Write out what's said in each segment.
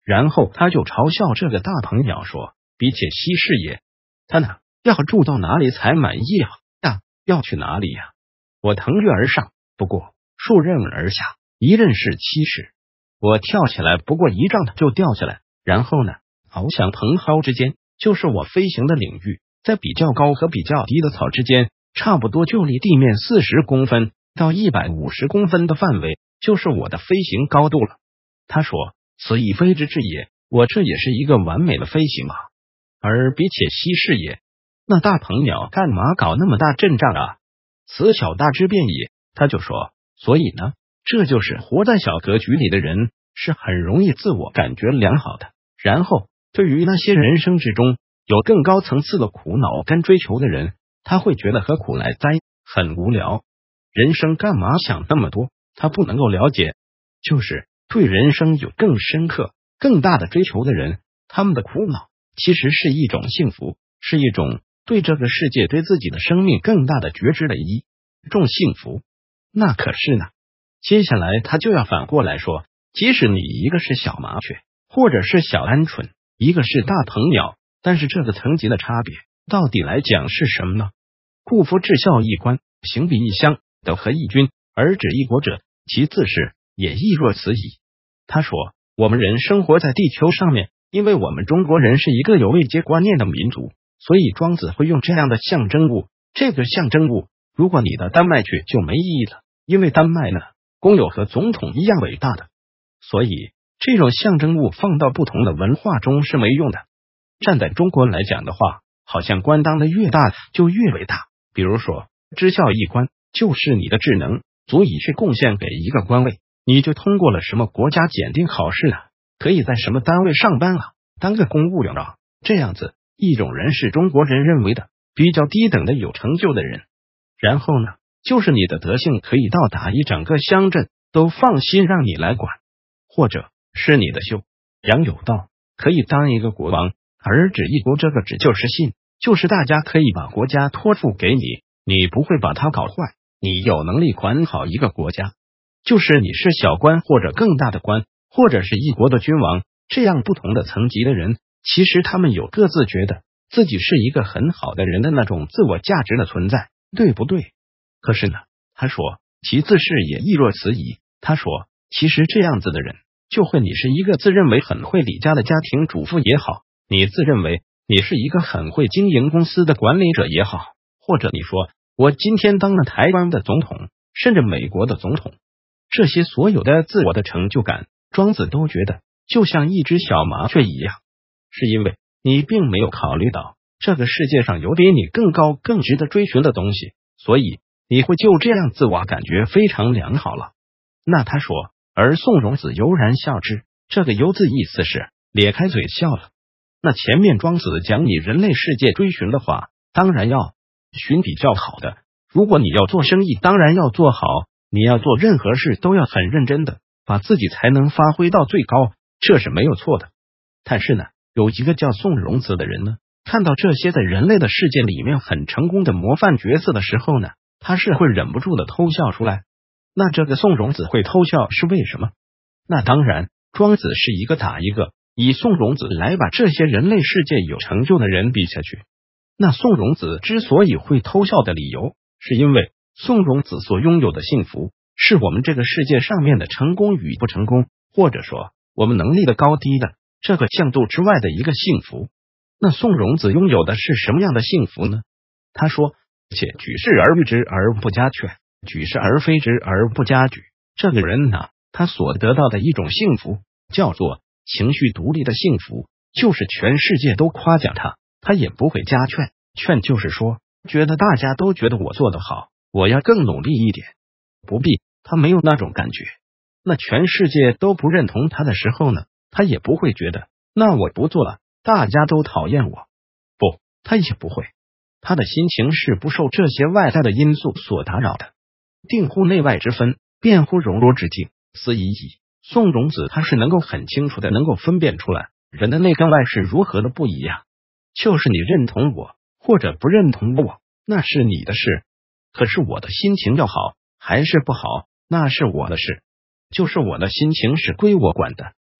然后他就嘲笑这个大鹏鸟说：“比且稀世也，他呢要住到哪里才满意啊？要去哪里呀？”我腾跃而上，不过数仞而下，一仞是70。我跳起来，不过1丈就掉下来，然后呢，翱翔蓬蒿之间，就是我飞行的领域，在比较高和比较低的草之间，差不多就离地面40公分到150公分的范围，就是我的飞行高度了。他说：“此以飞之至也。”我这也是一个完美的飞行啊。而比且稀世也，那大鹏鸟干嘛搞那么大阵仗啊？此小大之变也。他就说，所以呢，这就是活在小格局里的人是很容易自我感觉良好的，然后对于那些人生之中有更高层次的苦恼跟追求的人，他会觉得何苦来哉，很无聊。人生干嘛想那么多？他不能够了解，就是对人生有更深刻更大的追求的人，他们的苦恼其实是一种幸福，是一种对这个世界对自己的生命更大的觉知的一种幸福。那可是呢，接下来他就要反过来说，即使你一个是小麻雀或者是小鹌鹑，一个是大鹏鸟，但是这个层级的差别到底来讲是什么呢？故夫至孝一官，行比一乡，德合一君，而止一国者，其自是也亦若此矣。他说，我们人生活在地球上面，因为我们中国人是一个有位阶观念的民族，所以庄子会用这样的象征物。这个象征物，如果你的丹麦去就没意义了，因为丹麦呢，公有和总统一样伟大的，所以这种象征物放到不同的文化中是没用的。站在中国来讲的话，好像官当的越大就越伟大。比如说，知校一官，就是你的智能足以去贡献给一个官位，你就通过了什么国家检定考试啊，可以在什么单位上班啊，当个公务员啊，这样子一种人是中国人认为的比较低等的有成就的人。然后呢，就是你的德性可以到达一整个乡镇都放心让你来管，或者是你的修养有道，可以当一个国王。而止一国这个止就是信，就是大家可以把国家托付给你，你不会把它搞坏，你有能力管好一个国家。就是你是小官或者更大的官，或者是一国的君王，这样不同的层级的人，其实他们有各自觉得自己是一个很好的人的那种自我价值的存在，对不对？可是呢，他说其自是也亦若此矣。他说其实这样子的人，就会你是一个自认为很会理家的家庭主妇也好，你自认为你是一个很会经营公司的管理者也好，或者你说我今天当了台湾的总统，甚至美国的总统，这些所有的自我的成就感，庄子都觉得就像一只小麻雀一样，是因为你并没有考虑到这个世界上有比你更高更值得追寻的东西，所以你会就这样自我感觉非常良好了。那他说，而宋荣子悠然笑之，这个悠字意思是咧开嘴笑了。那前面庄子讲你人类世界追寻的话，当然要寻比较好的，如果你要做生意，当然要做好，你要做任何事都要很认真的，把自己才能发挥到最高，这是没有错的。但是呢，有一个叫宋荣子的人呢，看到这些在人类的世界里面很成功的模范角色的时候呢，他是会忍不住的偷笑出来。那这个宋荣子会偷笑是为什么？那当然，庄子是一个打一个，以宋荣子来把这些人类世界有成就的人比下去。那宋荣子之所以会偷笑的理由，是因为宋荣子所拥有的幸福，是我们这个世界上面的成功与不成功，或者说我们能力的高低的这个向度之外的一个幸福。那宋荣子拥有的是什么样的幸福呢？他说，且举世而誉之而不加劝，举世而非之而不加沮。这个人呢，他所得到的一种幸福叫做情绪独立的幸福，就是全世界都夸奖他，他也不会加劝。劝就是说，觉得大家都觉得我做得好，我要更努力一点。不必，他没有那种感觉。那全世界都不认同他的时候呢，他也不会觉得那我不做了，大家都讨厌我。不，他也不会。他的心情是不受这些外在的因素所打扰的。定乎内外之分，辩乎荣辱之境，斯已矣。宋荣子他是能够很清楚的能够分辨出来人的内跟外是如何的不一样，就是你认同我或者不认同我，那是你的事，可是我的心情要好还是不好，那是我的事，就是我的心情是归我管的，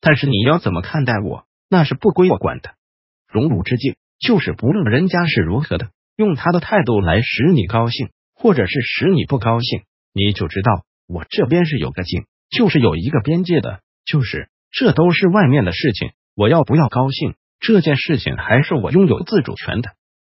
但是你要怎么看待我，那是不归我管的。荣辱之境，就是不论人家是如何的，用他的态度来使你高兴，或者是使你不高兴，你就知道我这边是有个境，就是有一个边界的，就是这都是外面的事情，我要不要高兴，这件事情还是我拥有自主权的。